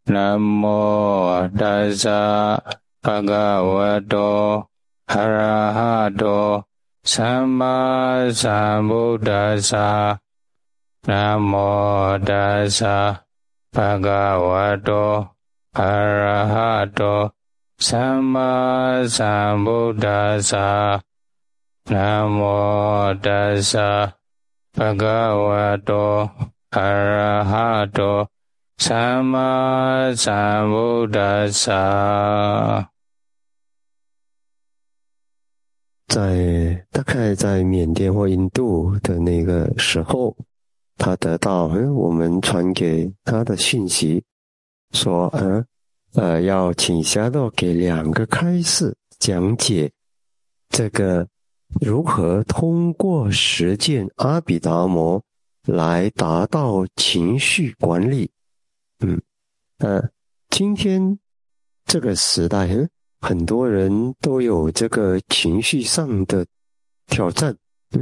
นะโมตัสสะภะคะวะโตอะระหะโตสัมมาสัมพุทธัสสะนะโมตัสสะภะคะวะโตอะระหะโตสัมมาสัมพุทธัสสะนะโมตัสสะภะคะวะโตอะระหะโตสัมมาสัมพุทธัสสะ大概在缅甸或印度的那个时候，他得到我们传给他的讯息，说要请夏洛给2个开示讲解这个如何通过实践阿毗达摩来达到情绪管理。今天这个时代很多人都有这个情绪上的挑战，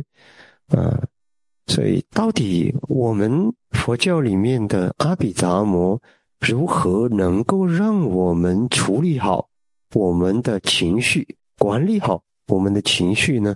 所以到底我们佛教里面的阿毗达摩如何能够让我们处理好我们的情绪，管理好我们的情绪呢？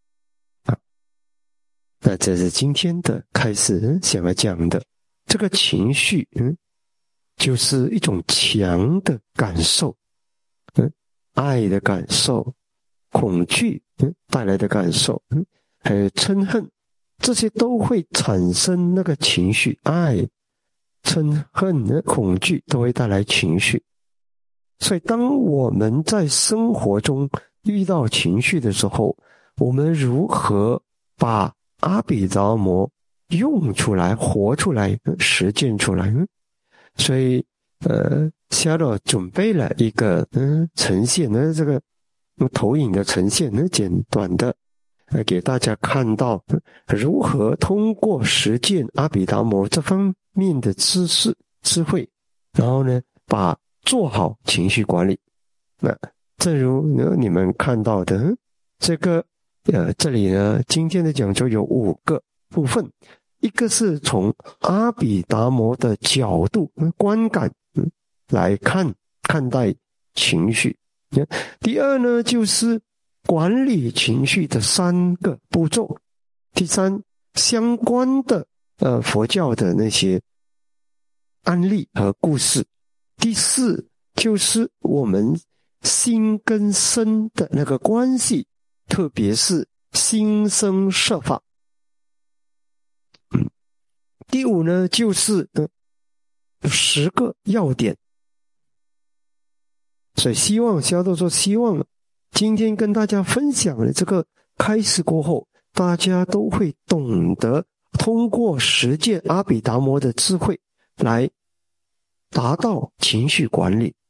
那这是今天的开始想要讲的。这个情绪就是一种强的感受，爱的感受，恐惧带来的感受，还有嗔恨，这些都会产生那个情绪。爱、嗔恨、恐惧都会带来情绪。所以当我们在生活中遇到情绪的时候，我们如何把阿毗达摩用出来、活出来、实践出来？所以夏洛准备了一个呈现的这个投影的呈现简短的给大家看到如何通过实践阿毗达摩这方面的知识智慧，然后呢做好情绪管理。那正如你们看到的这个这里呢今天的讲座有5个部分，一个是从阿毗达摩的角度观感来看待情绪。第二呢就是管理情绪的3个步骤。第3相关的佛教的那些案例和故事。第4就是我们心跟身的那个关系，特别是心生摄法。第5呢就是10个要点。所以希望今天跟大家分享的这个开始过后，大家都会懂得通过实践阿毗达摩的智慧来达到情绪管理。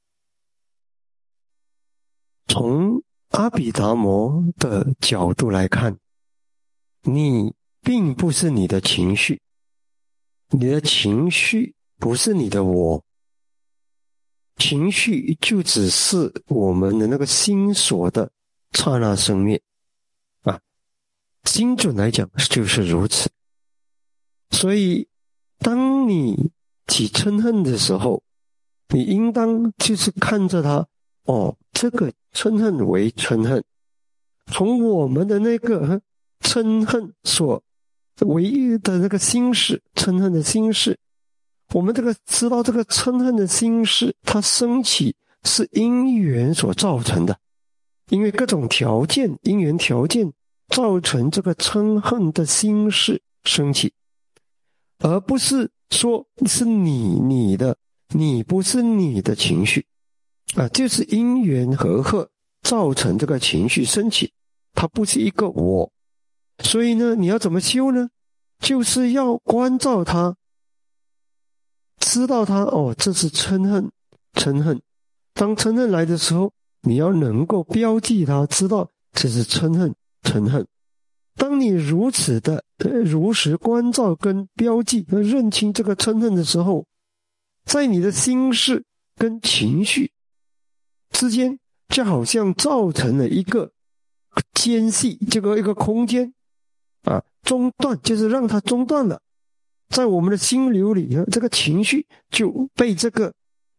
从阿毗达摩的角度来看，你并不是你的情绪，你的情绪不是你的我，情绪就只是我们的那个心所的刹那生灭精准来讲就是如此。所以当你起嗔恨的时候，你应当就是看着它这个嗔恨为嗔恨，从我们的那个嗔恨所唯一的那个心事，嗔恨的心事，我们知道这个嗔恨的心事它升起是因缘所造成的，因为各种条件因缘条件造成这个嗔恨的心事升起，而不是说是你不是你的情绪就是因缘和合造成这个情绪升起，它不是一个我。所以呢你要怎么修呢？就是要关照它，知道它这是嗔恨。当嗔恨来的时候，你要能够标记它，知道这是嗔恨。当你如此的如实关照跟标记和认清这个嗔恨的时候，在你的心事跟情绪之间就好像造成了一个间隙，这个一个空间中断，就是让它中断了。在我们的心流里这个情绪就被这个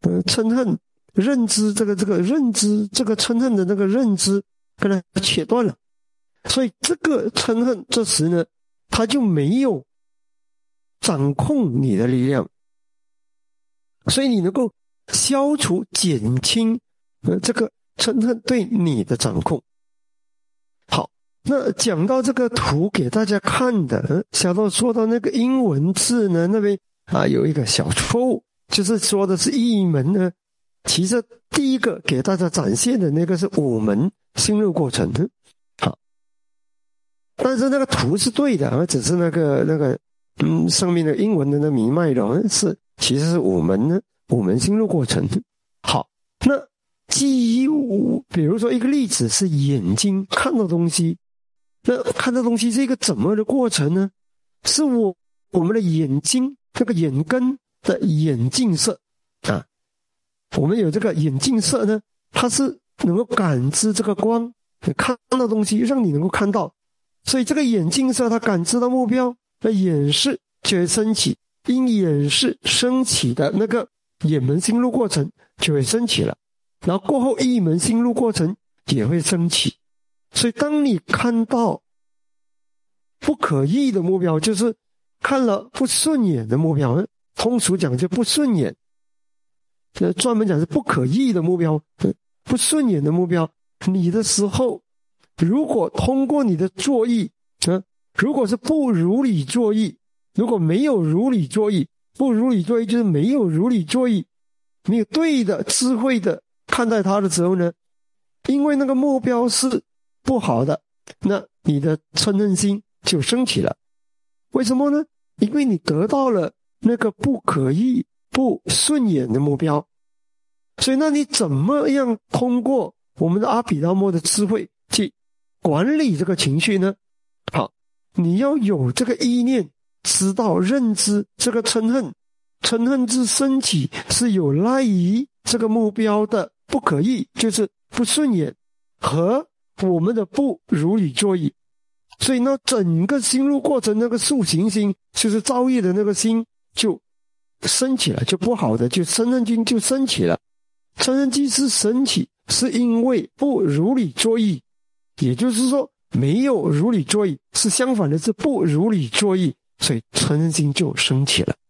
嗔恨认知这个认知这个嗔恨的那个认知跟它切断了，所以这个嗔恨这时呢，它就没有掌控你的力量，所以你能够消除减轻这个嗔恨对你的掌控。好，那讲到这个图给大家看的，小豆说到那个英文字呢，那边有一个小错误，就是说的是一门呢，其实第一个给大家展现的那个是五门心路过程。好，但是那个图是对的，只是那个上面的英文的那明脉的其实是五门心路过程。好，那基于比如说一个例子是眼睛看到东西，那看到东西是一个怎么的过程呢？是我们的眼睛这个眼根的眼镜色我们有这个眼镜色呢，它是能够感知这个光，看到东西让你能够看到，所以这个眼镜色它感知到目标，那眼视就会升起，因眼视升起的那个眼门心路过程就会升起了，然后过后意门心路过程也会升起。所以当你看到不可议的目标，就是看了不顺眼的目标，通俗讲就不顺眼，专门讲是不可议的目标，不顺眼的目标，你的时候如果通过你的作意如果是不如理作意，如果没有如理作意，不如理作意就是没有如理作意，没有对的智慧的看待它的时候呢，因为那个目标是不好的，那你的嗔恨心就升起了。为什么呢？因为你得到了那个不可议不顺眼的目标，所以那你怎么样通过我们的阿毗达摩的智慧去管理这个情绪呢？好，你要有这个意念，知道认知这个嗔恨之升起是有赖于这个目标的不可议，就是不顺眼和我们的不如理作意。所以呢，整个心路过程那个塑形心，就是造业的那个心就升起了，就不好的就嗔恨心就升起了。嗔恨心是升起是因为不如理作意，也就是说没有如理作意，是相反的，是不如理作意，所以嗔恨心就升起了。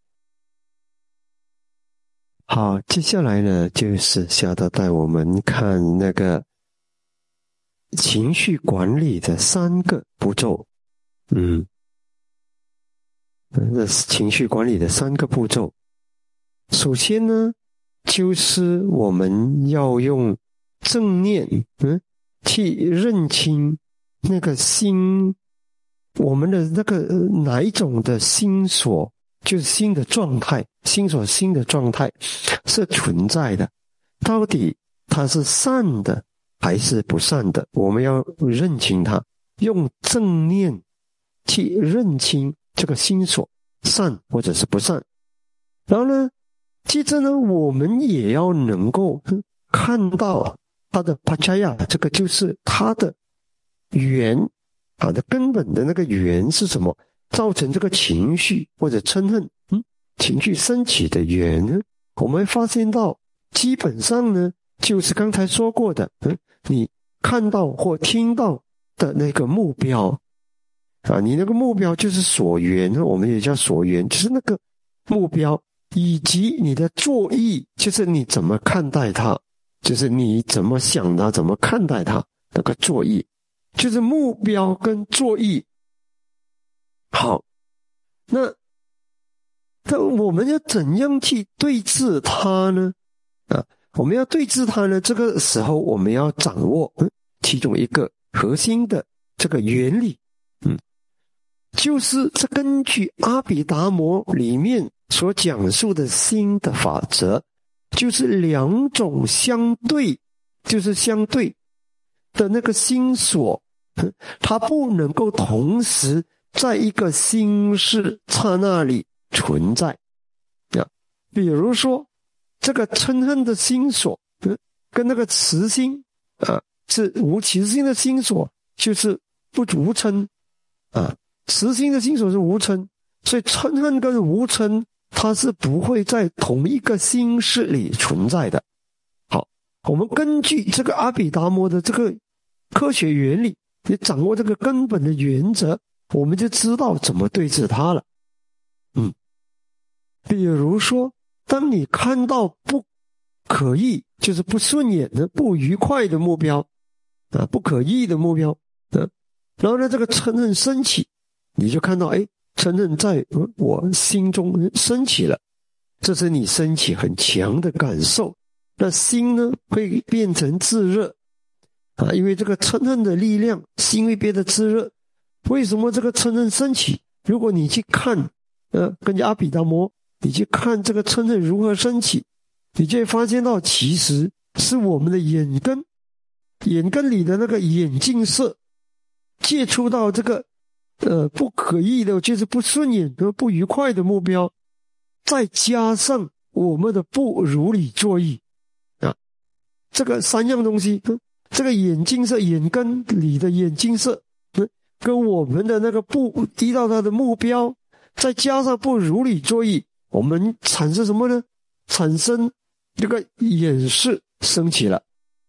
好，接下来呢，就是小的带我们看那个情绪管理的3个步骤。那是情绪管理的3个步骤。首先呢，就是我们要用正念去认清那个心，我们的那个哪一种的心所，就是心的状态，心的状态是存在的，到底它是善的还是不善的，我们要认清它，用正念去认清这个心所善或者是不善。然后呢，接着呢，我们也要能够看到它的帕恰亚，这个就是它的缘，它的根本的那个缘是什么，造成这个情绪或者嗔恨情绪升起的缘呢，我们发现到基本上呢，就是刚才说过的你看到或听到的那个目标你那个目标就是所缘，我们也叫所缘，就是那个目标，以及你的作意，就是你怎么看待它，就是你怎么想它，怎么看待它，那个作意，就是目标跟作意。好，那我们要怎样去对治它呢？我们要对治它呢，这个时候我们要掌握其中一个核心的这个原理，就是这根据阿毗达摩里面所讲述的心的法则，就是2种相对，就是相对的那个心所，它不能够同时在一个心事刹那里存在。比如说这个嗔恨的心所跟那个慈心是慈心的心所就是不无嗔慈心的心所是无嗔，所以嗔恨跟无嗔它是不会在同一个心识里存在的。好，我们根据这个阿毗达摩的这个科学原理，也掌握这个根本的原则，我们就知道怎么对治它了。比如说，当你看到不可意，就是不顺眼的、不愉快的目标啊，不可意的目标然后呢，这个嗔恨升起，你就看到，嗔恨在我心中升起了，这是你升起很强的感受。那心呢，会变成炙热啊，因为这个嗔恨的力量，心会变得炙热。为什么这个嗔恨升起？如果你去看，根据阿毗达摩，你去看这个嗔恨如何升起，你就会发现到，其实是我们的眼根里的那个眼镜色接触到这个不可意的，就是不顺眼和不愉快的目标，再加上我们的不如理作意啊，这个三样东西，这个眼镜色，眼根里的眼镜色，跟我们的那个不依到它的目标，再加上不如理作意，我们产生什么呢？产生这个眼识升起了，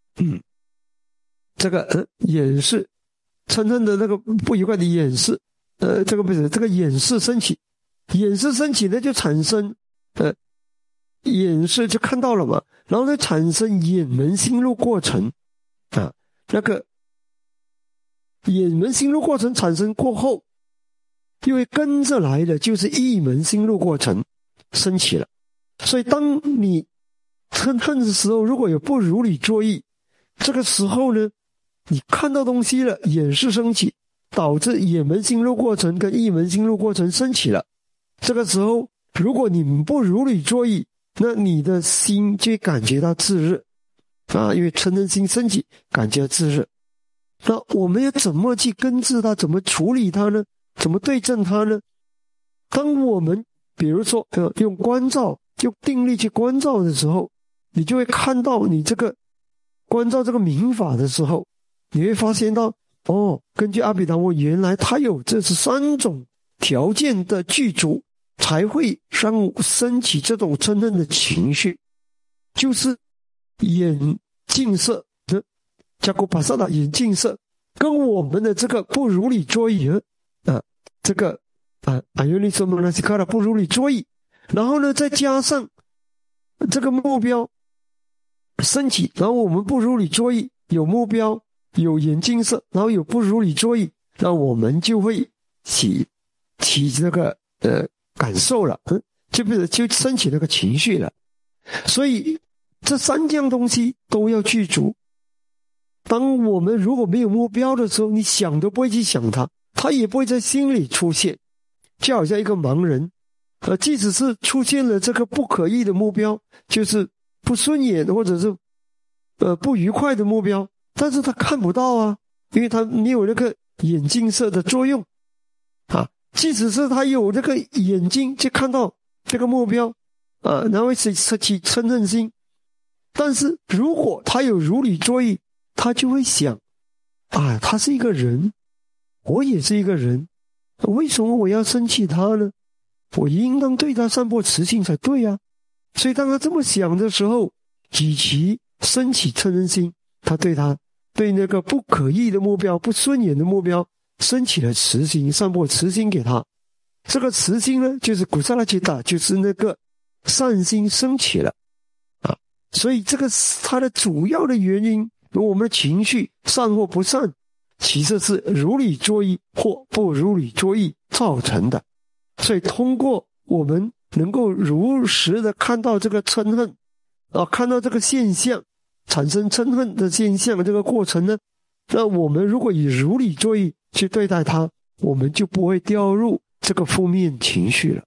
这个眼识，嗔恨的那个不愉快的眼识，这个眼识升起，眼识升起呢就产生眼识就看到了嘛，然后呢产生眼门心路过程啊，那个眼门心路过程产生过后，因为跟着来的就是意门心路过程升起了，所以当你嗔恨的时候，如果有不如理作意，这个时候呢，你看到东西了，眼识升起，导致眼门心路过程跟意门心路过程升起了。这个时候，如果你不如理作意，那你的心就感觉到炙热啊，因为嗔恨心升起，感觉到炙热。那我们要怎么去根治它？怎么处理它呢？怎么对症它呢？当我们比如说用观照，用定力去观照的时候，你就会看到你这个观照这个明法的时候，你会发现到根据阿毗达摩原来它有这是3种条件的具足，才会让升起这种嗔恨的情绪，就是眼镜色加古帕萨达眼镜色跟我们的这个不如理作意这个阿尤利索蒙纳西卡的不如理作意，然后呢再加上这个目标升起，然后我们不如理作意，有目标，有眼镜色，然后有不如理作意，那我们就会起这个感受了，就升起那个情绪了。所以这3样东西都要具足。当我们如果没有目标的时候，你想都不会去想它，它也不会在心里出现。就好像一个盲人，即使是出现了这个不可意的目标，就是不顺眼或者是不愉快的目标，但是他看不到啊，因为他没有那个眼镜色的作用啊。即使是他有那个眼睛去看到这个目标然后起嗔恨心，但是如果他有如理作意，他就会想他是一个人，我也是一个人，为什么我要生气他呢？我应当对他散播慈心才对啊。所以当他这么想的时候，与其升起嗔恨心，他对那个不可意的目标，不顺眼的目标升起了慈心，散播慈心给他。这个慈心呢，就是古萨拉吉达，就是那个善心升起了所以这个它的主要的原因，我们的情绪善或不善，其实是如理作意或不如理作意造成的。所以通过我们能够如实的看到这个嗔恨看到这个现象，产生嗔恨的现象这个过程呢，那我们如果以如理作意去对待它，我们就不会掉入这个负面情绪了。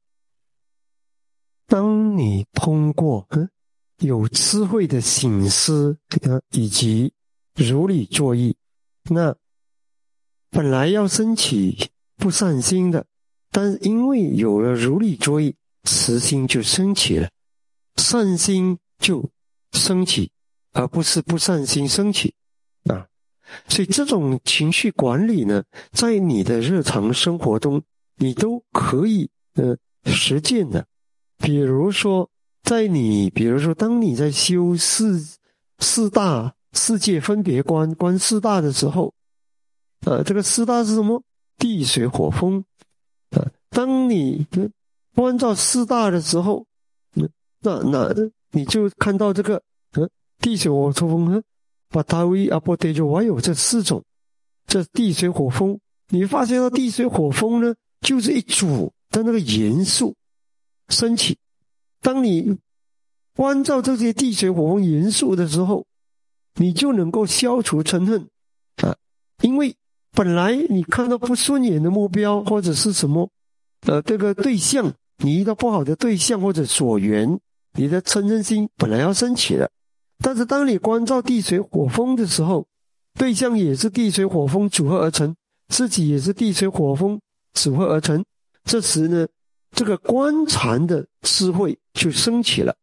当你通过有智慧的省思以及如理作意，那本来要升起不善心的，但是因为有了如理作意，慈心就升起了，善心就升起，而不是不善心升起所以这种情绪管理呢，在你的日常生活中你都可以实践的比如说当你在修四大世界分别观四大的时候，这个四大是什么？地水火风。当你观照四大的时候，那你就看到这个地水火风巴达维阿波德就还有这四种，这地水火风，你发现到地水火风呢，就是一组的那个元素升起。当你关照这些地水火风元素的时候，你就能够消除嗔恨因为本来你看到不顺眼的目标或者是什么这个对象，你遇到不好的对象或者所缘，你的嗔恨心本来要升起的，但是当你关照地水火风的时候，对象也是地水火风组合而成，自己也是地水火风组合而成，这时呢，这个观禅的智慧就升起了。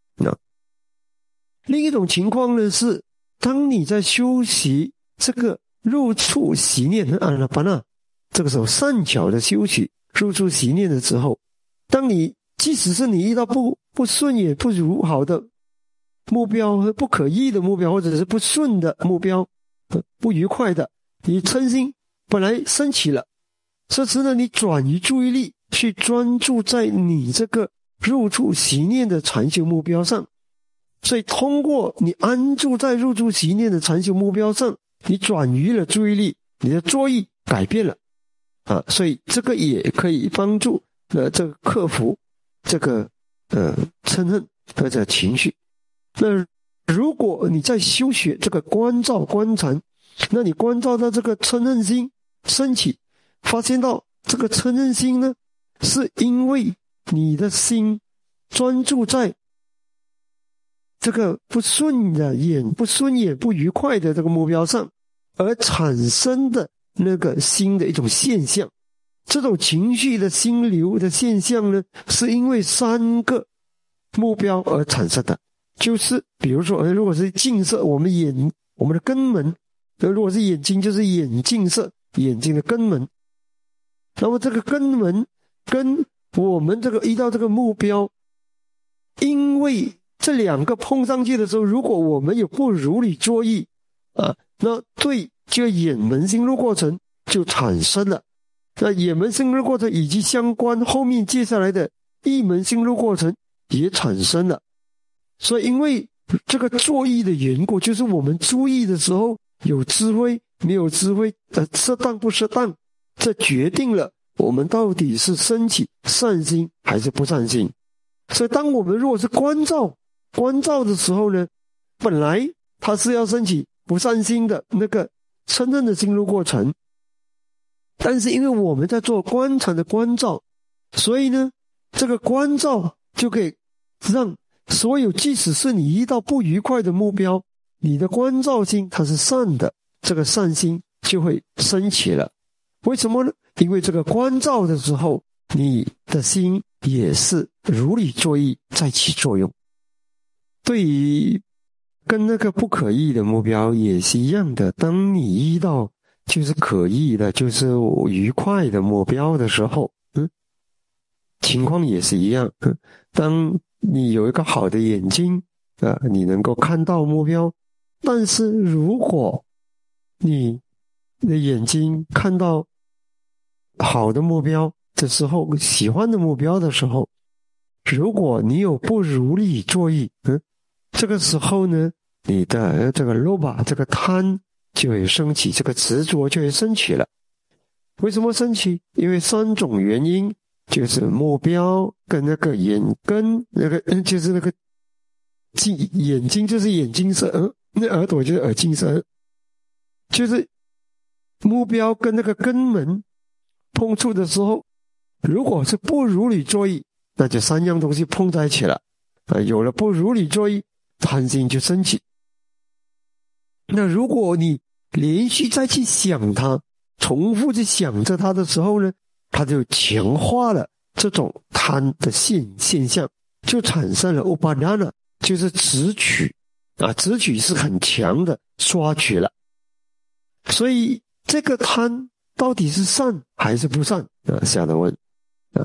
另一种情况呢是，当你在修习这个入处习念阿那巴那，这个时候善巧的修习入处习念的时候，当你即使是你遇到不顺也不如好的目标和不可意的目标，或者是不顺的目标，不愉快的，你嗔心本来升起了，这时呢，你转移注意力去专注在你这个入处习念的禅修目标上，所以通过你安住在入处习念的禅修目标上，你转移了注意力，你的作意改变了所以这个也可以帮助这个克服这个嗔恨或者情绪。那如果你在修学这个观照观禅，那你观照到这个嗔恨心升起，发现到这个嗔恨心呢，是因为你的心专注在这个不顺眼不愉快的这个目标上，而产生的那个心的一种现象。这种情绪的心流的现象呢，是因为3个目标而产生的。就是比如说如果是镜色，我们的根门，如果是眼睛，就是眼镜色，眼睛的根门。那么这个根门跟我们这个遇到这个目标，因为这2个碰上去的时候，如果我们有不如理作意那对这个眼门心入过程就产生了。那眼门心入过程以及相关后面接下来的意门心入过程也产生了。所以因为这个作意的缘故，就是我们注意的时候有智慧没有智慧适当不适当，这决定了我们到底是升起善心还是不善心。所以当我们如果是观照的时候呢，本来它是要升起不善心的那个嗔恨的心入过程，但是因为我们在做观禅的观照，所以呢，这个观照就可以让所有即使是你遇到不愉快的目标，你的观照心它是善的，这个善心就会升起了。为什么呢？因为这个观照的时候，你的心也是如理作意在起作用。对于跟那个不可意的目标也是一样的，当你遇到就是可意的，就是愉快的目标的时候，情况也是一样。当你有一个好的眼睛你能够看到目标，但是如果你的眼睛看到好的目标的时候，喜欢的目标的时候，如果你有不如理作意这个时候呢，你的这个罗巴这个贪就会升起，这个执着就会升起了。为什么升起？因为3种原因，就是目标跟那个眼根，那个就是那个眼睛就是眼睛色，那耳朵就是耳镜色，就是目标跟那个根门碰触的时候，如果是不如理作意，那就3样东西碰在一起了有了不如理作意，贪心就升起。那如果你连续再去想它，重复去想着它的时候呢，它就强化了这种贪的现象，就产生了 upadana， 就是执取执取是很强的抓取了。所以这个贪到底是善还是不善下的问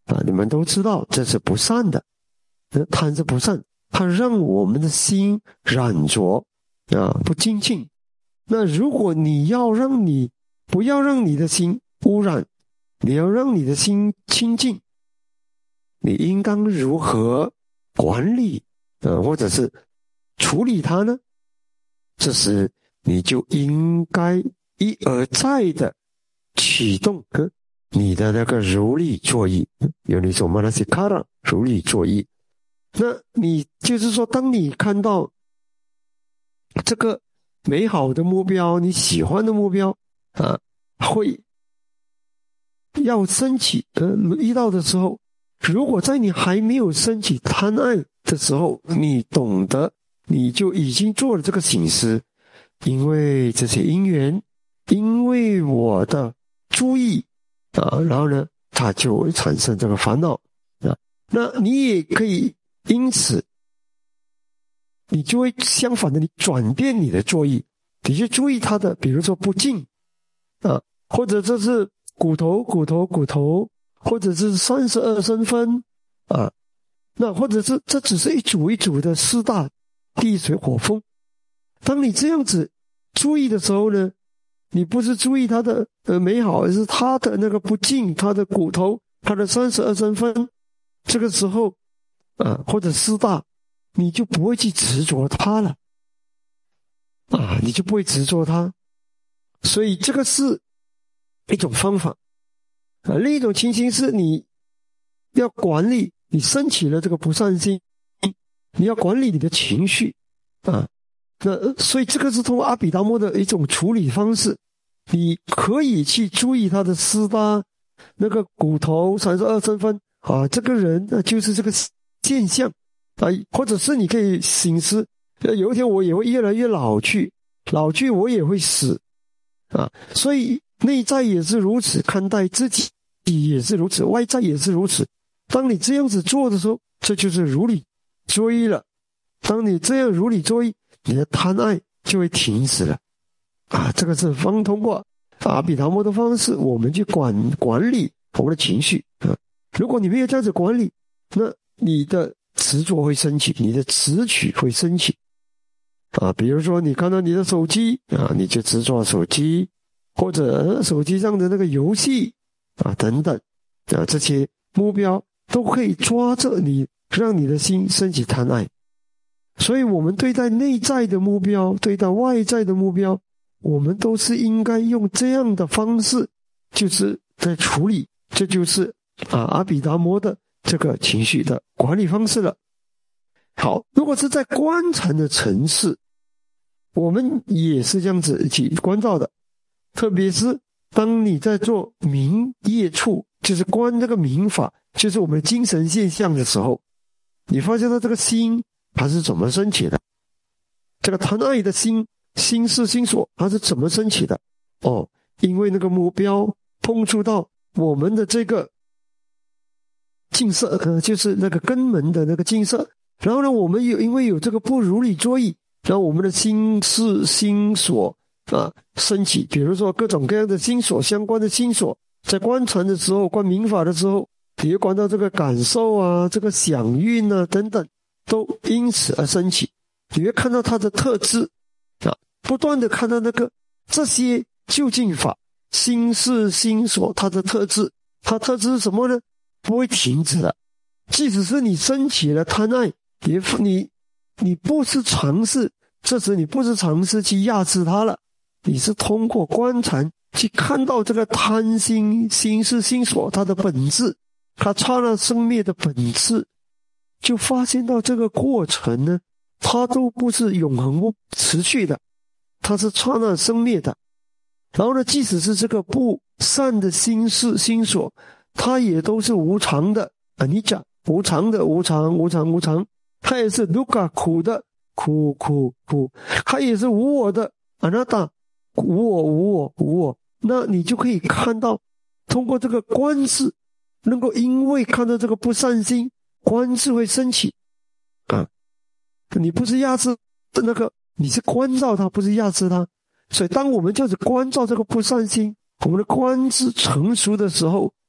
你们都知道这是不善的，贪是不善，它让我们的心染浊不精进。那如果你不要让你的心污染，你要让你的心清净，你应当如何管理或者是处理它呢？这时你就应该一而再的启动你的那个如理作意，有你说manasikara如理作意。那你就是说，当你看到这个美好的目标，你喜欢的目标会要升起遇到的时候，如果在你还没有升起贪爱的时候，你懂得，你就已经做了这个省思，因为这些因缘，因为我的注意然后呢，它就会产生这个烦恼那你也可以因此，你就会相反的，你转变你的作意，你去注意它的，比如说不净或者这是骨头，或者是32身分那或者是这只是一组一组的四大地水火风。当你这样子注意的时候呢，你不是注意它的美好，而是它的那个不净，它的骨头，它的32身分。这个时候或者四大，你就不会去执着它了你就不会执着它。所以这个是一种方法另一种情形是你要管理你升起了这个不善心，你要管理你的情绪那所以这个是通过阿毗达摩的一种处理方式，你可以去注意他的四大那个骨头32身分这个人就是这个现象或者是你可以省思有一天我也会越来越老去我也会死所以内在也是如此，看待自己也是如此，外在也是如此。当你这样子做的时候，这就是如理作意了。当你这样如理作意，你的贪爱就会停止了这个是通过阿毗达摩的方式，我们去管理我们的情绪如果你没有这样子管理，那你的执着会升起，你的执取会升起比如说你看到你的手机你就执着手机，或者手机上的那个游戏等等这些目标都可以抓着你，让你的心升起贪爱。所以我们对待内在的目标，对待外在的目标，我们都是应该用这样的方式就是在处理，这就是阿毗达摩的这个情绪的管理方式了。好，如果是在观禅的层次，我们也是这样子去关照的，特别是当你在做明业处，就是观这个明法，就是我们的精神现象的时候，你发现到这个心它是怎么升起的，这个贪爱的心是心所，它是怎么升起的因为那个目标碰触到我们的这个净色就是那个根门的那个净色，然后呢我们因为有这个不如理作意，然后我们的心是心所升起，比如说各种各样的心所，相关的心所，在观禅的时候，观明法的时候，你会观到这个感受这个响韵等等，都因此而升起。你会看到它的特质不断的看到这些究竟法，心是心所，它的特质，它特质是什么呢？不会停止的。即使是你升起了贪爱，你不是尝试，这时你不是尝试去压制它了，你是通过观禅去看到这个贪心是心所它的本质，它刹那生灭的本质，就发现到这个过程呢，它都不是永恒不持续的，它是刹那生灭的。然后呢，即使是这个不善的心是心所，它也都是无常的anicca，无常的无常，它也是dukkha苦的苦，它也是无我的anatta，无我。那你就可以看到，通过这个观视，能够因为看到这个不善心，观视会升起你不是压制你是关照它，不是压制它。所以当我们这样子关照这个不善心，我们的观智成熟的时候，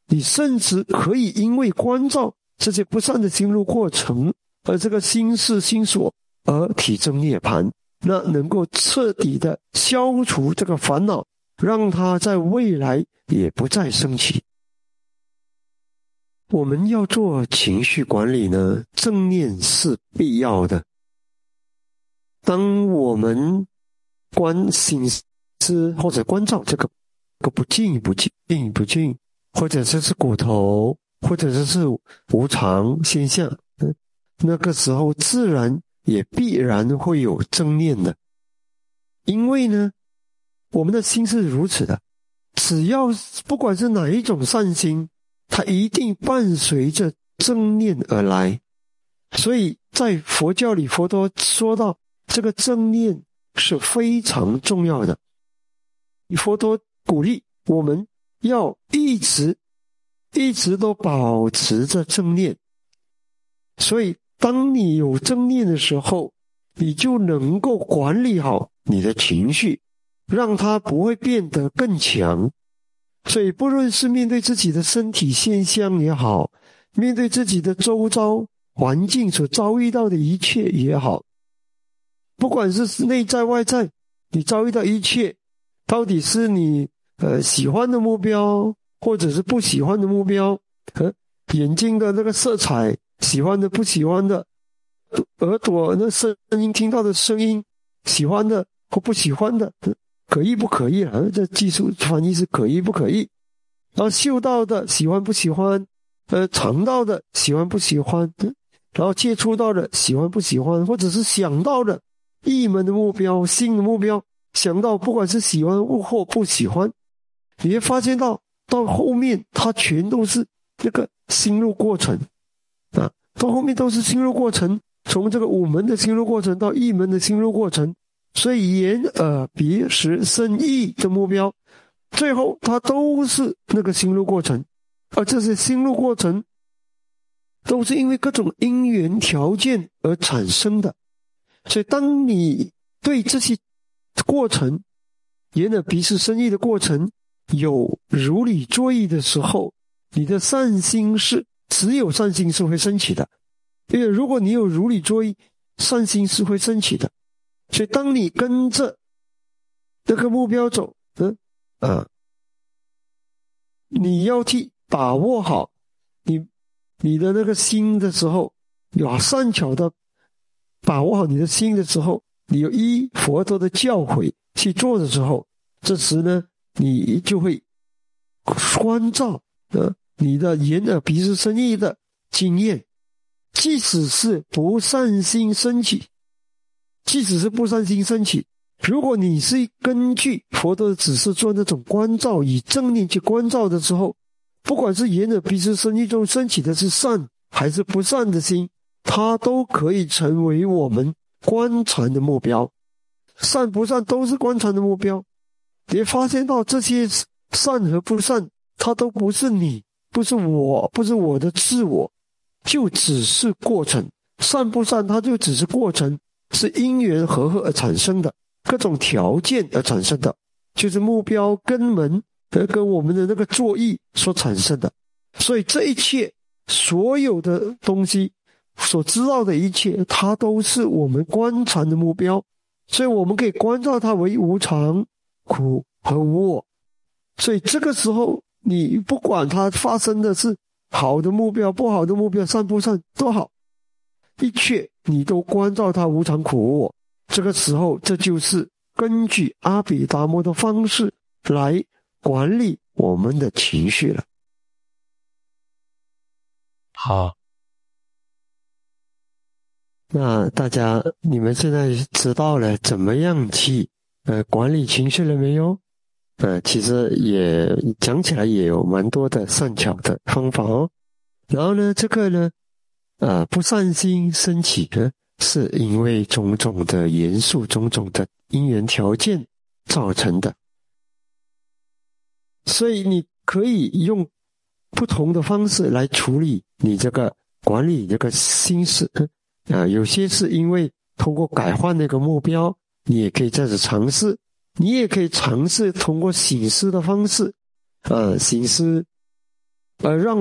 你甚至可以因为关照这些不善的心路过程，而这个心事心所而体证涅槃，那能够彻底的消除这个烦恼，让它在未来也不再升起。我们要做情绪管理呢，正念是必要的。当我们观心思或者关照这个不净不净不净，或者这是骨头，或者这是无常现象，那个时候自然也必然会有正念的。因为呢，我们的心是如此的，只要不管是哪一种善心，它一定伴随着正念而来。所以在佛教里，佛陀说到这个正念是非常重要的。佛陀鼓励我们要一直都保持着正念。所以当你有正念的时候，你就能够管理好你的情绪，让它不会变得更强。所以不论是面对自己的身体现象也好，面对自己的周遭环境所遭遇到的一切也好，不管是内在外在，你遭遇到一切，到底是你喜欢的目标，或者是不喜欢的目标，眼睛的那个色彩，喜欢的不喜欢的，耳朵那声音听到的声音，喜欢的或不喜欢的，可意不可意啊？这技术翻译是可意不可意。然后嗅到的喜欢不喜欢，尝到的喜欢不喜欢，然后接触到的喜欢不喜欢，或者是想到的意门的目标、新的目标，想到不管是喜欢或不喜欢，你会发现到后面它全都是这个心路过程啊，到后面都是心路过程，从这个五门的心路过程到意门的心路过程。所以眼耳鼻舌身意的目标，最后它都是那个心路过程。而这些心路过程都是因为各种因缘条件而产生的。所以当你对这些过程，眼耳鼻舌身意的过程有如理作意的时候，你的善心是只有善心是会升起的。因为如果你有如理作意，善心是会升起的。所以当你跟着这个目标走，你要去把握好你的那个心的时候，有善巧的把握好你的心的时候，你有依佛陀的教诲去做的时候，这时呢，你就会关照你的眼耳鼻舌身意的经验，即使是不善心升起，如果你是根据佛陀的指示做那种关照，以正念去关照的时候，不管是眼耳鼻舌身意中升起的是善还是不善的心，它都可以成为我们观禅的目标。善不善都是观禅的目标。你发现到这些善和不善，它都不是你，不是我，不是我的自我，就只是过程。善不善它就只是过程，是因缘和合而产生的，各种条件而产生的，就是目标根门跟我们的那个作意所产生的。所以这一切所有的东西所知道的一切，它都是我们观禅的目标。所以我们可以关照它为无常、苦和无我。所以这个时候你不管它发生的是好的目标、不好的目标、善不善都好，一切你都关照它无常苦无我。这个时候这就是根据阿毗达摩的方式来管理我们的情绪了。 好， 那大家你们现在知道了怎么样去管理情绪了没有？其实也讲起来也有蛮多的善巧的方法哦。然后呢，这个呢不善心升起呢，是因为种种的元素、种种的因缘条件造成的。所以你可以用不同的方式来处理你这个管理这个心事。有些是因为通过改换那个目标，你也可以这样子尝试。你也可以尝试通过省思的方式，省思而让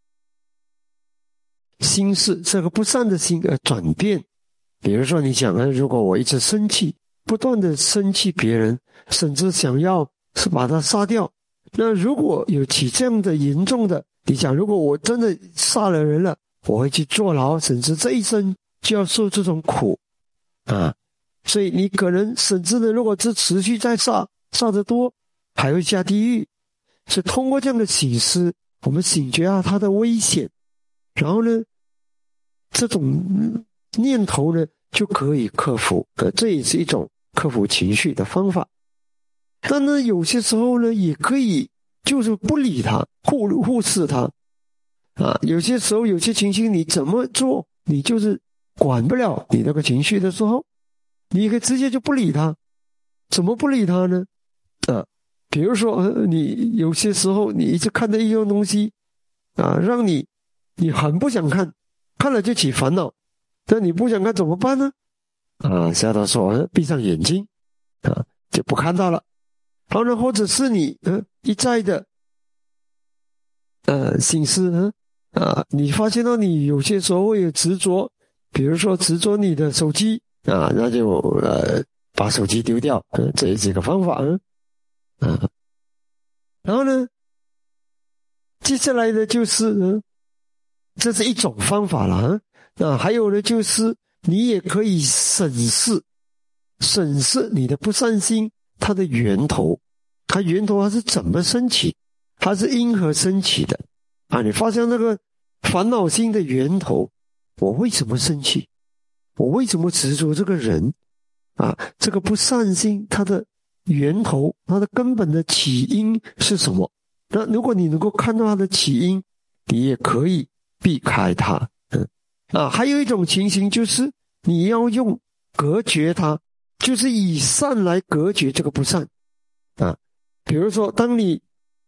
心事这个不善的心而转变。比如说你想如果我一直生气，不断的生气别人，甚至想要是把他杀掉，那如果有起这样的严重的，你想如果我真的杀了人了，我会去坐牢，甚至这一生就要受这种苦啊。所以你可能甚至呢，如果这持续再杀得多，还会下地狱。所以通过这样的醒思，我们醒觉它的危险，然后呢，这种念头呢就可以克服，这也是一种克服情绪的方法。但呢，有些时候呢，也可以就是不理它，忽视它啊。有些时候，有些情绪你怎么做，你就是管不了你那个情绪的时候，你可以直接就不理它。怎么不理它呢？比如说你有些时候你一直看到一样东西啊，让你很不想看，看了就起烦恼，那你不想看怎么办呢？下到说闭上眼睛就不看到了。然后呢，或者是你一再的心思你发现到你有些时候会有执着，比如说执着你的手机那就把手机丢掉，这也是一个方法然后呢，接下来的就是这是一种方法了还有呢，就是你也可以审视你的不善心它的源头，它是怎么升起，它是因何升起的你发现那个烦恼心的源头，我为什么生气，我为什么执着这个人这个不善心它的源头，它的根本的起因是什么？那如果你能够看到它的起因，你也可以避开它还有一种情形就是你要用隔绝它，就是以善来隔绝这个不善比如说当你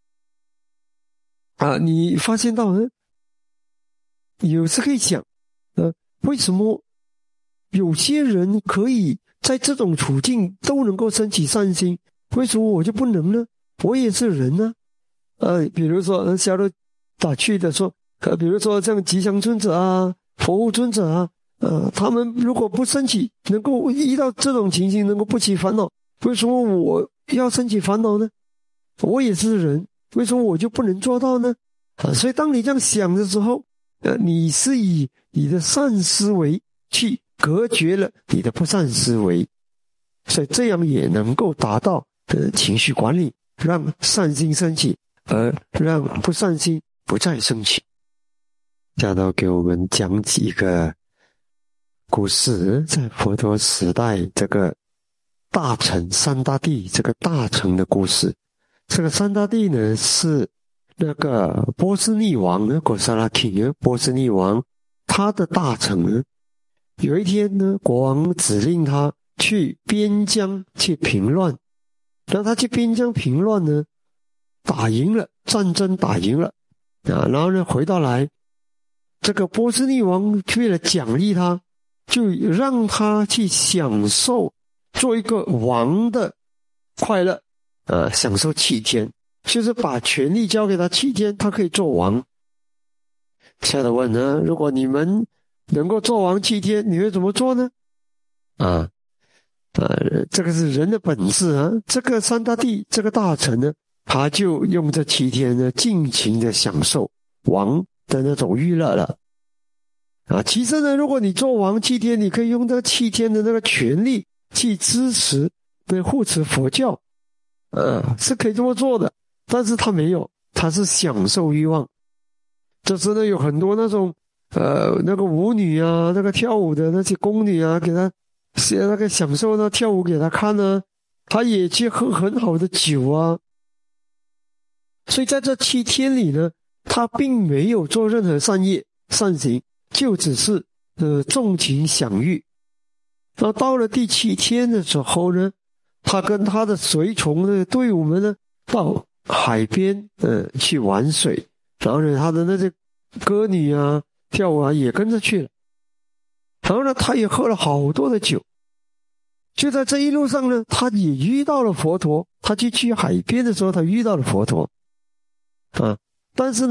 你发现到有时可以想为什么有些人可以在这种处境都能够升起善心，为什么我就不能呢？我也是人呢比如说小罗打趣的说比如说像吉祥尊者佛护尊者他们如果不升起，能够遇到这种情形能够不起烦恼，为什么我要升起烦恼呢？我也是人，为什么我就不能做到呢所以当你这样想的时候你是以你的善思维去隔绝了你的不善思维，所以这样也能够达到情绪管理，让善心升起，而让不善心不再升起。教导给我们讲几个故事，在佛陀时代这个大臣三大帝这个大臣的故事。这个三大帝呢是那个波斯匿王呢，Kosala King 波斯匿王，他的大臣呢，有一天呢，国王指令他去边疆去平乱，然后他去边疆平乱呢，打赢了战争，打赢了然后呢回到来，这个波斯匿王为了奖励他，就让他去享受做一个王的快乐享受7天，就是把权力交给他7天，他可以做王。下的问呢，如果你们能够做王7天，你会怎么做呢？这个是人的本质这个三大帝这个大臣呢，他就用这7天呢，尽情的享受王的那种娱乐了其实呢，如果你做王7天，你可以用这7天的那个权力去支持护持佛教是可以这么做的，但是他没有，他是享受欲望。这次呢，有很多那种那个舞女那个跳舞的那些宫女给他那个享受呢，跳舞给他看他也去喝很好的酒所以在这7天里呢，他并没有做任何善业善行，就只是纵情享誉。那到了第7天的时候呢，他跟他的随从的队伍们呢，到海边去玩水，然后呢，他的那些歌女跳舞也跟着去了。然后呢，他也喝了好多的酒。就在这一路上呢，他也遇到了佛陀。他去海边的时候，他遇到了佛陀但是呢，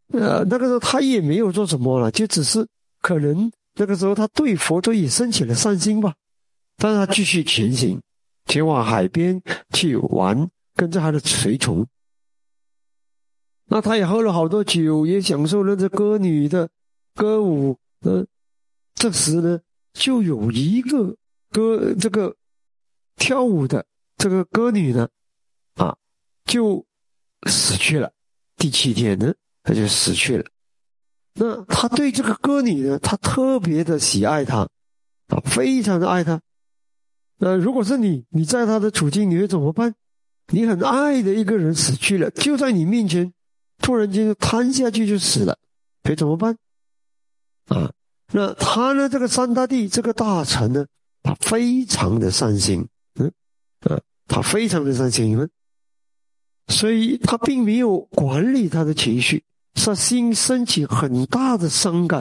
那个时候他也没有做什么了，就只是可能那个时候他对佛陀也升起了善心吧。但是他继续前行，前往海边去玩，跟着他的随从。那他也喝了好多酒，也享受了这歌女的歌舞。这时呢，就有一个这个跳舞的这个歌女呢，就死去了。第7天呢，她就死去了。那他对这个歌女呢，他特别的喜爱她，非常的爱她。如果是你在他的处境，你会怎么办？你很爱的一个人死去了，就在你面前，突然间就瘫下去就死了，可以怎么办？那他呢，这个三大帝这个大臣呢，他非常的善心，他非常的善心，所以他并没有管理他的情绪，他心升起很大的伤感，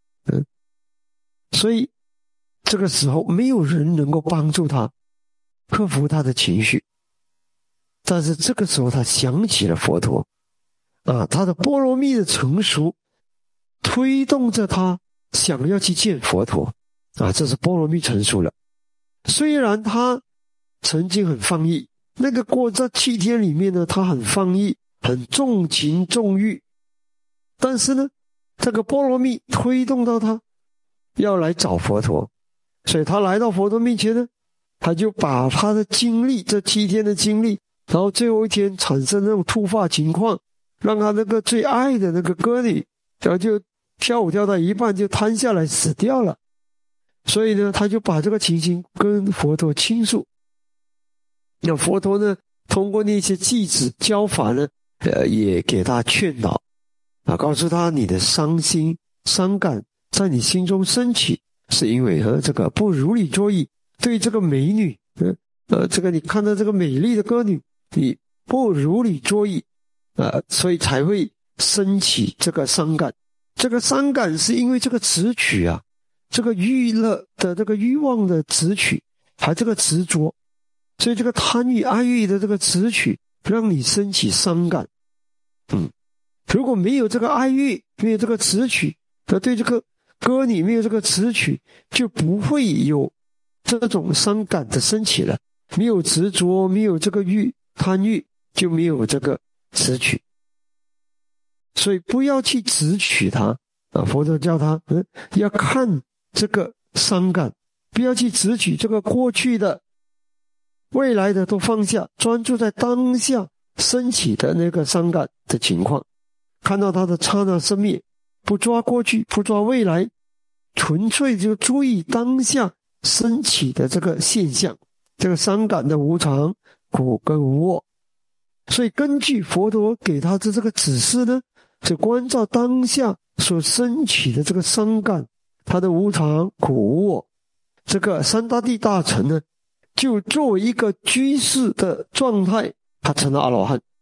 所以这个时候没有人能够帮助他克服他的情绪。但是这个时候他想起了佛陀，他的波罗蜜的成熟推动着他想要去见佛陀，这是波罗蜜成熟了。虽然他曾经很放逸，那个过这7天里面呢，他很放逸，很重情重欲，但是呢，这个波罗蜜推动到他要来找佛陀，所以他来到佛陀面前呢，他就把他的经历，这7天的经历，然后最后一天产生那种突发情况，让他那个最爱的那个歌女，然后就跳舞跳到一半就瘫下来死掉了。所以呢，他就把这个情形跟佛陀倾诉。那佛陀呢，通过那些偈子教法呢，也给他劝导，告诉他你的伤心伤感在你心中升起，是因为这个不如理作意，对这个美女，这个你看到这个美丽的歌女，你不如理作意，所以才会升起这个伤感。这个伤感是因为这个执取这个欲乐的这个欲望的执取，还这个执着，所以这个贪欲爱欲的这个执取，让你升起伤感。如果没有这个爱欲，没有这个执取，对这个歌女没有这个执取，就不会有这种伤感的升起了。没有执着，没有这个贪欲，就没有这个执取。所以不要去执取它，佛陀教他要看这个伤感，不要去执取这个过去的未来的都放下，专注在当下升起的那个伤感的情况，看到它的刹那生灭，不抓过去，不抓未来，纯粹就注意当下升起的这个现象，这个伤感的无常、苦跟无我。所以根据佛陀给他的这个指示呢，就关照当下所升起的这个伤感，它的无常、苦、无我，这个三大帝大臣呢，就作为一个居士的状态，他成了阿罗汉。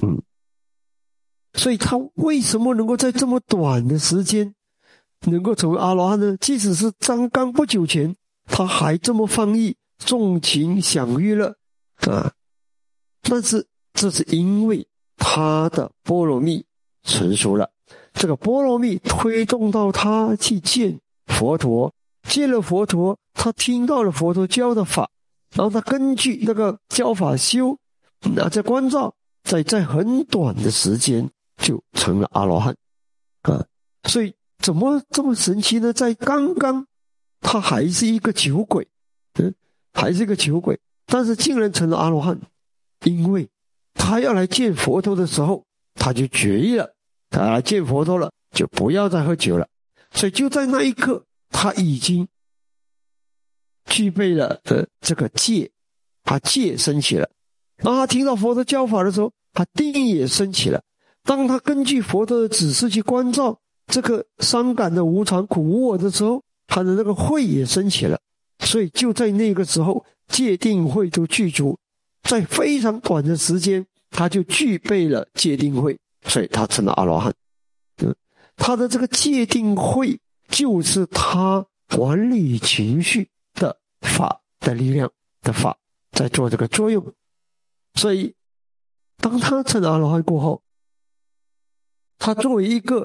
所以他为什么能够在这么短的时间能够成为阿罗汉呢？即使是刚不久前，他还这么放逸、纵情享娱乐但是这是因为他的波罗蜜成熟了，这个波罗蜜推动到他去见佛陀，见了佛陀，他听到了佛陀教的法，然后他根据那个教法修，在关照，在很短的时间就成了阿罗汉所以怎么这么神奇呢？在刚刚他还是一个酒鬼，还是一个酒鬼，但是竟然成了阿罗汉，因为他要来见佛陀的时候，他就决意了，他来见佛陀了，就不要再喝酒了。所以就在那一刻，他已经具备了这个戒，他戒升起了。当他听到佛陀教法的时候，他定也升起了。当他根据佛陀的指示去关照这个伤感的无常苦无我的时候，他的那个慧也升起了。所以就在那个时候，戒定慧就具足，在非常短的时间，他就具备了戒定慧，所以他成了阿罗汉。他的这个戒定慧就是他管理情绪的法的力量的法在做这个作用。所以当他成了阿罗汉过后， 他作为一个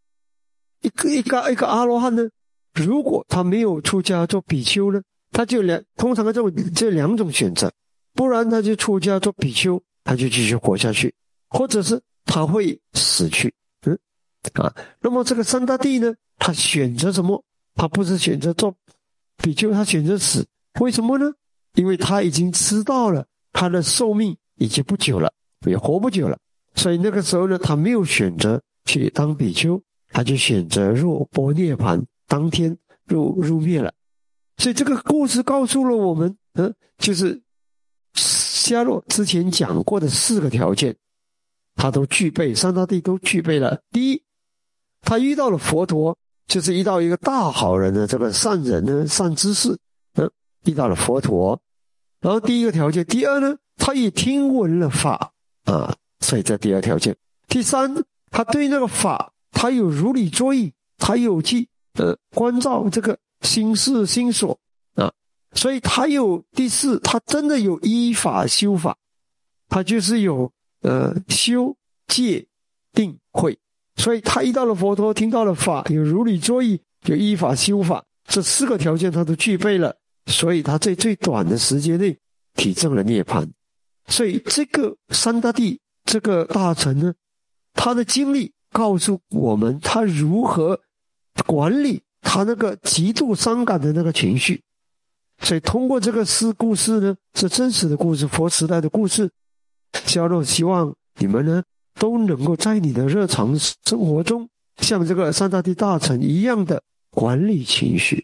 阿罗汉呢，如果他没有出家做比丘呢，他就通常这两种选择，不然他就出家做比丘，他就继续活下去，或者是他会死去。那么这个三大帝呢，他选择什么？他不是选择做比丘，他选择死。为什么呢？因为他已经知道了他的寿命已经不久了，也活不久了，所以那个时候呢，他没有选择去当比丘，他就选择入般涅槃，当天入灭了。所以这个故事告诉了我们，就是迦洛之前讲过的4个条件，他都具备，三大帝都具备了。第一，他遇到了佛陀，就是遇到一个大好人的这个善人呢，善知识，遇到了佛陀。然后第一个条件，第二呢，他也听闻了法所以这第二条件。第三，他对那个法，他有如理作意，他有去关照这个心事心所所以他有第四，他真的有依法修法，他就是有修戒定慧。所以他遇到了佛陀，听到了法，有如理作意，有依法修法，这4个条件他都具备了，所以他在最短的时间内体证了涅槃。所以这个三大帝这个大臣呢，他的经历告诉我们他如何管理他那个极度伤感的那个情绪。所以通过这个故事呢，是真实的故事，佛时代的故事，迦洛希望你们呢都能够在你的日常生活中像这个三大帝大臣一样的管理情绪。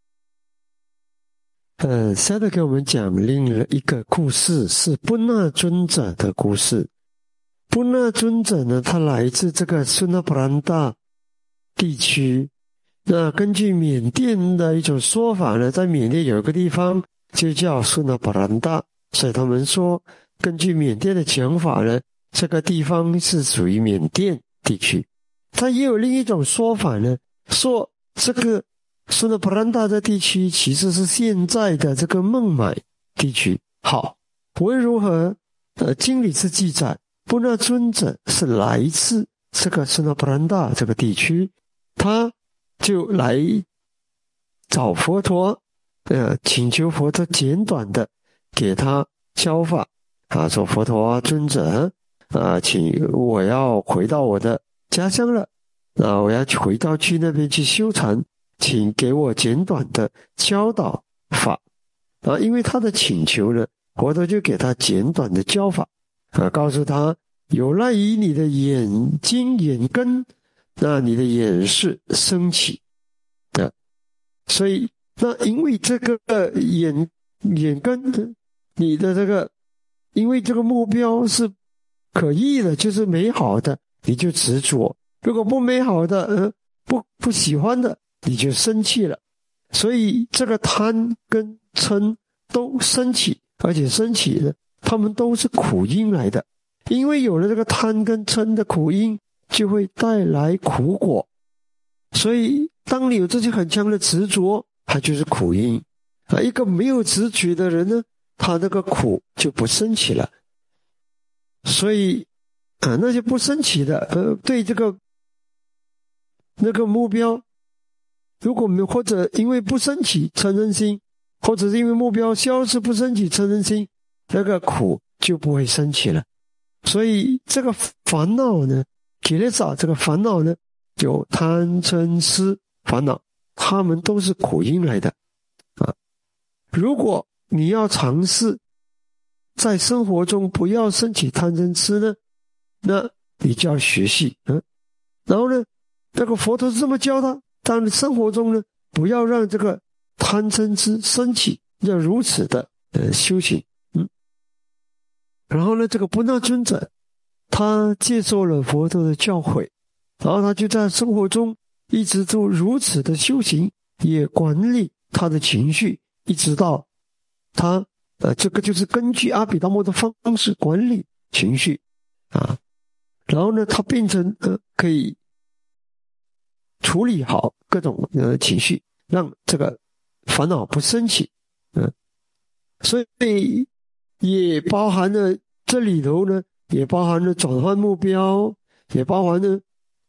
下面给我们讲另一个故事，是布那尊者的故事。布那尊者呢，他来自这个苏那普兰达地区。那根据缅甸的一种说法呢，在缅甸有一个地方就叫苏那普兰达，所以他们说，根据缅甸的讲法呢，这个地方是属于缅甸地区。但也有另一种说法呢，说这个苏那普兰达的地区其实是现在的这个孟买地区。好，无论如何，经里是记载，布那尊者是来自这个苏那普兰达这个地区，他就来找佛陀，请求佛陀简短的给他教法说佛陀尊者请我要回到我的家乡了，我要回到去那边去修禅，请给我简短的教导法因为他的请求呢，佛陀就给他简短的教法告诉他有赖于你的眼睛眼根，那你的眼识升起所以那因为这个眼根你的这个，因为这个目标是可意的，就是美好的，你就执着；如果不美好的不喜欢的，你就生气了。所以这个贪跟嗔都升起，而且升起的他们都是苦因来的，因为有了这个贪跟嗔的苦因，就会带来苦果。所以当你有这些很强的执着，它就是苦因一个没有执取的人呢，他那个苦就不升起了。所以那些不升起的对这个那个目标，如果没或者因为不升起嗔恨心，或者是因为目标消失不升起嗔恨心，那个苦就不会升起了。所以这个烦恼呢，吉列萨这个烦恼呢，有贪嗔痴烦恼，他们都是苦因来的如果你要尝试在生活中不要升起贪嗔痴呢，那你就要学习然后呢，那个佛陀是这么教他，当你生活中呢，不要让这个贪嗔痴升起，要如此的修行然后呢，这个布那尊者他接受了佛陀的教诲，然后他就在生活中一直都如此的修行，也管理他的情绪，一直到他这个就是根据阿毗达摩的方式管理情绪然后呢，他变成可以处理好各种情绪，让这个烦恼不升起所以也包含了这里头呢，也包含了转换目标，也包含了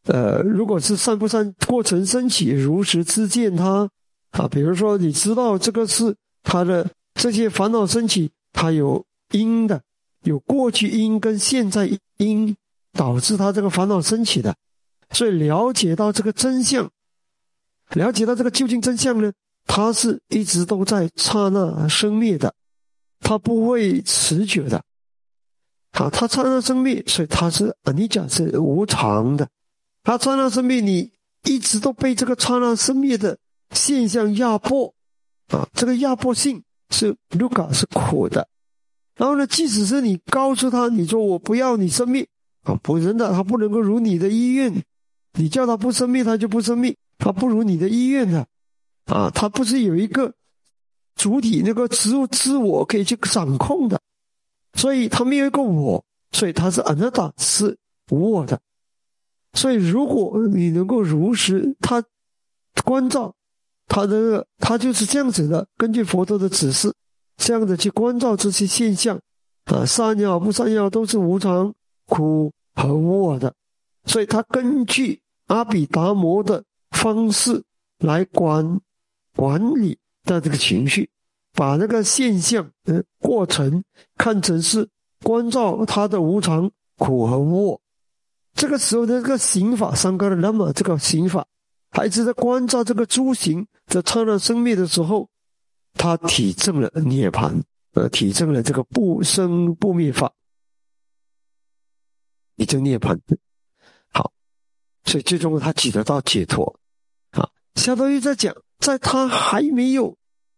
如果是善不善过程升起，如实知见它啊，比如说你知道这个是它的这些烦恼升起，它有因的，有过去因跟现在因导致它这个烦恼升起的，所以了解到这个真相，了解到这个究竟真相呢，它是一直都在刹那生灭的，它不会持久的。好，它刹那生灭，所以它是你讲是无常的。它刹那生灭，你一直都被这个刹那生灭的现象压迫啊，这个压迫性是dukkha是苦的。然后呢，即使是你告诉他，你说我不要你生灭啊，不人的，他不能够如你的意愿，你叫他不生灭，他就不生灭，他不如你的意愿的啊，他不是有一个主体那个自我可以去掌控的，所以他没有一个我，所以他是anatta是无我的。所以如果你能够如实他关照他就是这样子的，根据佛陀的指示这样的去关照这些现象啊，善也好不善也好都是无常苦和无我的，所以他根据阿毗达摩的方式来管理的这个情绪，把那个现象过程看成是关照他的无常苦和无我。这个时候的这个行法三个那么这个行法还是在关照这个诸行的刹那生灭的时候，他体证了涅槃，体证了这个不生不灭法，体证涅槃。好，所以最终他取得到解脱啊。下头又在讲，在他还没有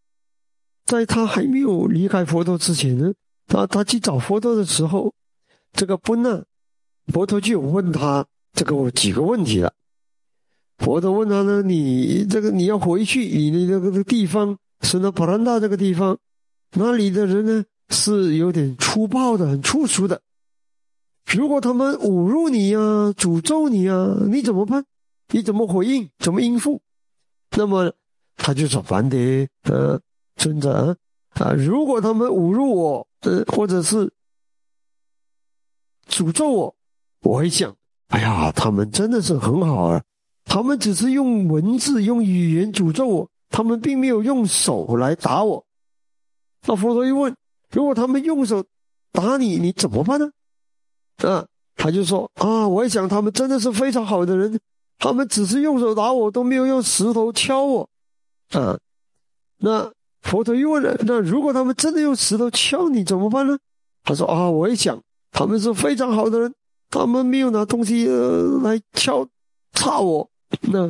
离开佛陀之前呢，他去找佛陀的时候，这个不那佛陀就有问他这个几个问题了。佛陀问他呢，你要回去你的这个地方是那巴兰达这个地方，那里的人呢是有点粗暴的，很粗俗的，如果他们侮辱你啊，诅咒你啊，你怎么办？你怎么回应？怎么应付？那么他就说烦的尊者啊，如果他们侮辱我或者是诅咒我会想，哎呀，他们真的是很好啊，他们只是用文字用语言诅咒我，他们并没有用手来打我。那佛陀一问，如果他们用手打你，你怎么办呢？他就说啊，我一想他们真的是非常好的人，他们只是用手打我，都没有用石头敲我啊。那佛陀又问了，那如果他们真的用石头敲你怎么办呢？他说啊，我一想他们是非常好的人，他们没有拿东西来插我。那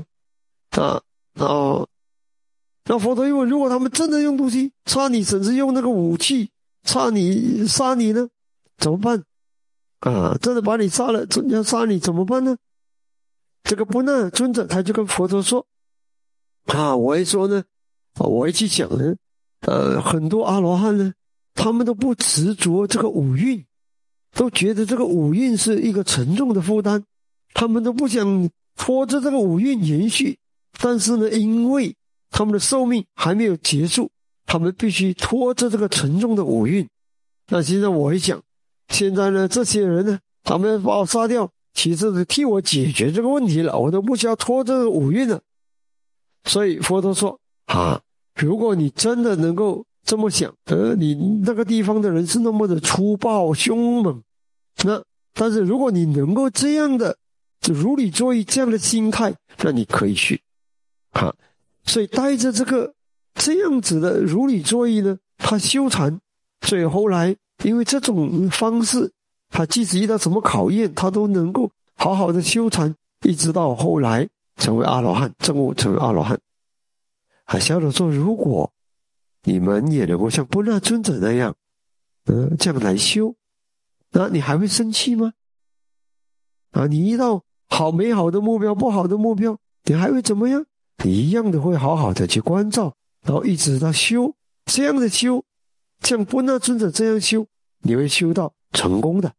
佛陀又问，如果他们真的用东西插你，甚至用那个武器杀你呢，怎么办？真的把你杀了，要杀你怎么办呢？这个不那尊者他就跟佛陀说我一说呢，我一去想呢，很多阿罗汉呢，他们都不执着这个五蕴，都觉得这个五蕴是一个沉重的负担，他们都不想拖着这个五蕴延续，但是呢，因为他们的寿命还没有结束，他们必须拖着这个沉重的五蕴。那现在我一想，现在呢，这些人呢，他们把我杀掉，其实是替我解决这个问题了，我都不需要拖这个五蕴了。所以佛陀说如果你真的能够这么想，你那个地方的人是那么的粗暴凶猛，但是如果你能够这样的如理作意这样的心态，那你可以去所以带着这样子的如理作意呢，他修禅，所以后来因为这种方式，他即使遇到什么考验，他都能够好好的修禅，一直到后来成为阿罗汉，证悟成为阿罗汉。小的说，如果你们也能够像般若尊者那样这样来修，那你还会生气吗？你遇到美好的目标不好的目标，你还会怎么样？你一样的会好好的去关照，然后一直到修，这样的修，像般若尊者这样修，你会修到成功的。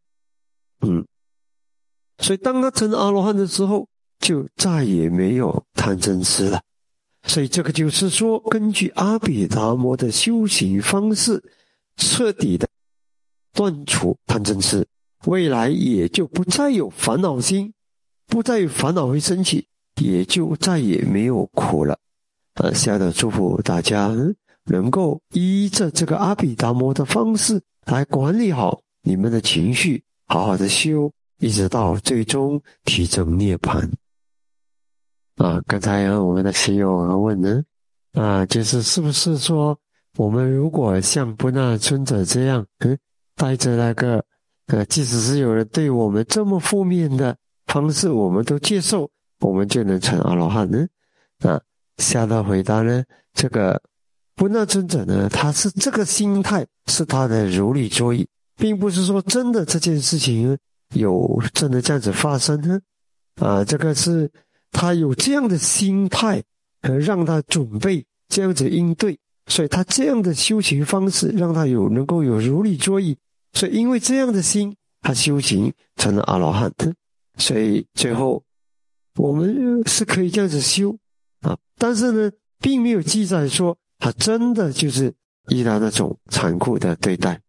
所以当他成阿罗汉的时候，就再也没有贪嗔痴了。所以这个就是说，根据阿毗达摩的修行方式，彻底的断除贪嗔痴，未来也就不再有烦恼心， 不再有烦恼会升起，也就再也没有苦了。下的祝福大家能够依着这个阿毗达摩的方式来管理好你们的情绪，好好的修，一直到最终提证涅槃。刚才我们的学友问呢，就是是不是说我们如果像不那尊者这样，带着那个即使是有人对我们这么负面的方式，我们都接受，我们就能成阿罗汉呢？下的回答呢，这个不那尊者呢，他是这个心态是他的如理作意，并不是说真的这件事情有真的这样子发生呢。这个是他有这样的心态，让他准备这样子应对，所以他这样的修行方式让他能够有如理作意，所以因为这样的心，他修行成了阿罗汉。所以最后我们是可以这样子修但是呢，并没有记载说他真的就是遇到那种残酷的对待。